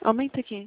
Aumenta aqui.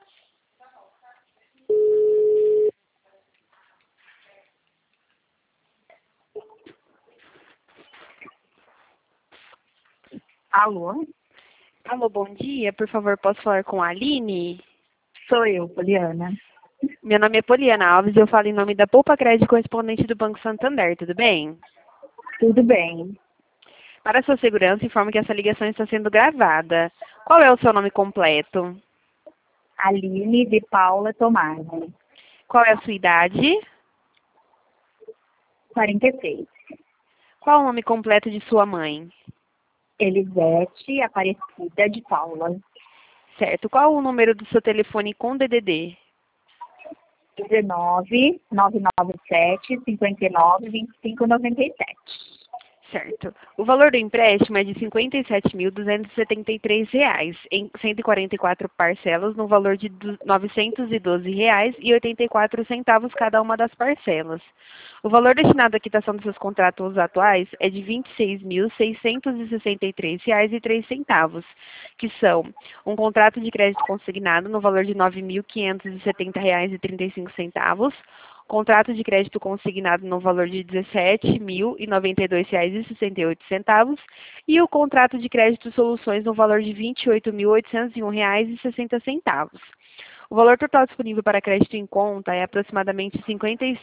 Alô? Alô, bom dia. Por favor, posso falar com a Aline? Sou eu, Poliana. Meu nome é Poliana Alves e eu falo em nome da Poupa Crédito, correspondente do Banco Santander, tudo bem? Tudo bem. Para a sua segurança, informo que essa ligação está sendo gravada. Qual é o seu nome completo? Aline de Paula Tomasi, Qual é a sua idade? 46. Qual o nome completo de sua mãe? Elisete Aparecida de Paula. Certo. Qual o número do seu telefone com DDD? 19 997 59 25 97. Certo. O valor do empréstimo é de R$ 57.273, em 144 parcelas, no valor de R$ 912,84 cada uma das parcelas. O valor destinado à quitação dos seus contratos atuais é de R$ 26.663,03, que são um contrato de crédito consignado no valor de R$ 9.570,35, contrato de crédito consignado no valor de R$ 17.092,68 e o contrato de crédito soluções no valor de R$ 28.801,60. O valor total disponível para crédito em conta é aproximadamente R$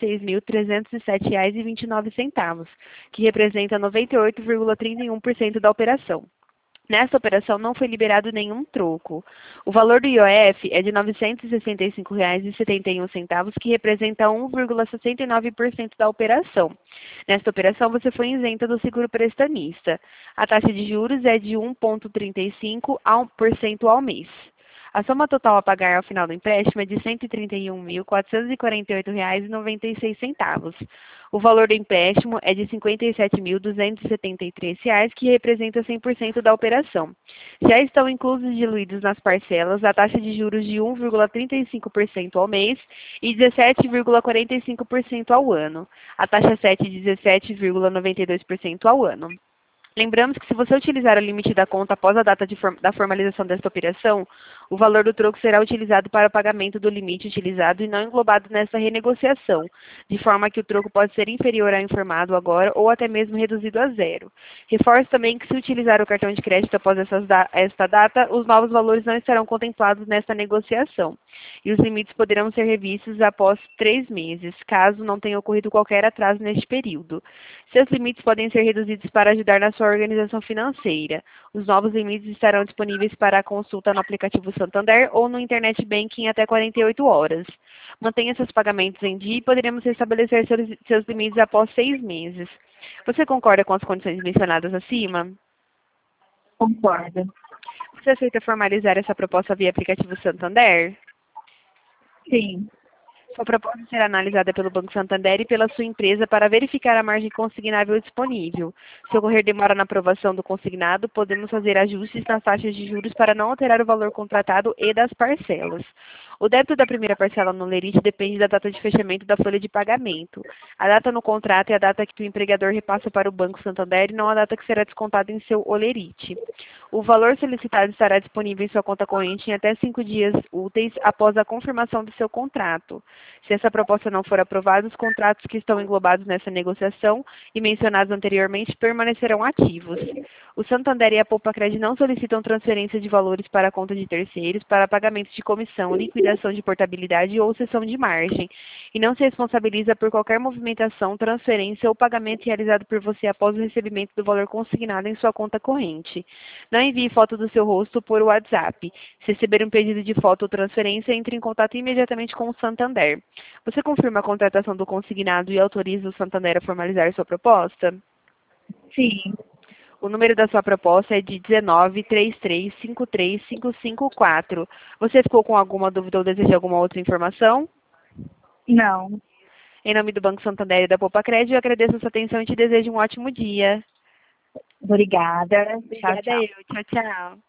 56.307,29, que representa 98,31% da operação. Nessa operação não foi liberado nenhum troco. O valor do IOF é de R$ 965,71, que representa 1,69% da operação. Nesta operação, você foi isenta do seguro prestamista. A taxa de juros é de 1,35% ao mês. A soma total a pagar ao final do empréstimo é de R$ 131.448,96. O valor do empréstimo é de R$ 57.273, que representa 100% da operação. Já estão inclusos e diluídos nas parcelas a taxa de juros de 1,35% ao mês e 17,45% ao ano. A taxa 7 de 17,92% ao ano. Lembramos que se você utilizar o limite da conta após a data da formalização desta operação, o valor do troco será utilizado para o pagamento do limite utilizado e não englobado nesta renegociação, de forma que o troco pode ser inferior ao informado agora ou até mesmo reduzido a zero. Reforço também que se utilizar o cartão de crédito após esta data, os novos valores não estarão contemplados nesta negociação, e os limites poderão ser revistos após 3 meses, caso não tenha ocorrido qualquer atraso neste período. Seus limites podem ser reduzidos para ajudar na sua organização financeira. Os novos limites estarão disponíveis para a consulta no aplicativo Santander ou no Internet Banking até 48 horas. Mantenha seus pagamentos em dia e poderemos restabelecer seus limites após 6 meses. Você concorda com as condições mencionadas acima? Concordo. Você aceita formalizar essa proposta via aplicativo Santander? Sim. Sua proposta será analisada pelo Banco Santander e pela sua empresa para verificar a margem consignável disponível. Se ocorrer demora na aprovação do consignado, podemos fazer ajustes nas taxas de juros para não alterar o valor contratado e das parcelas. O débito da primeira parcela no lerite depende da data de fechamento da folha de pagamento. A data no contrato é a data que o empregador repassa para o Banco Santander e não a data que será descontada em seu olerite. O valor solicitado estará disponível em sua conta corrente em até 5 dias úteis após a confirmação do seu contrato. Se essa proposta não for aprovada, os contratos que estão englobados nessa negociação e mencionados anteriormente permanecerão ativos. O Santander e a Poupa Crédito não solicitam transferência de valores para a conta de terceiros para pagamento de comissão, liquidação de portabilidade ou cessão de margem, e não se responsabiliza por qualquer movimentação, transferência ou pagamento realizado por você após o recebimento do valor consignado em sua conta corrente. Não envie foto do seu rosto por WhatsApp. Se receber um pedido de foto ou transferência, entre em contato imediatamente com o Santander. Você confirma a contratação do consignado e autoriza o Santander a formalizar sua proposta? Sim. O número da sua proposta é de 1933535554. Você ficou com alguma dúvida ou deseja alguma outra informação? Não. Em nome do Banco Santander e da Poupa Crédito, eu agradeço a sua atenção e te desejo um ótimo dia. Obrigada. Tchau, Obrigada tchau. eu. Tchau, tchau.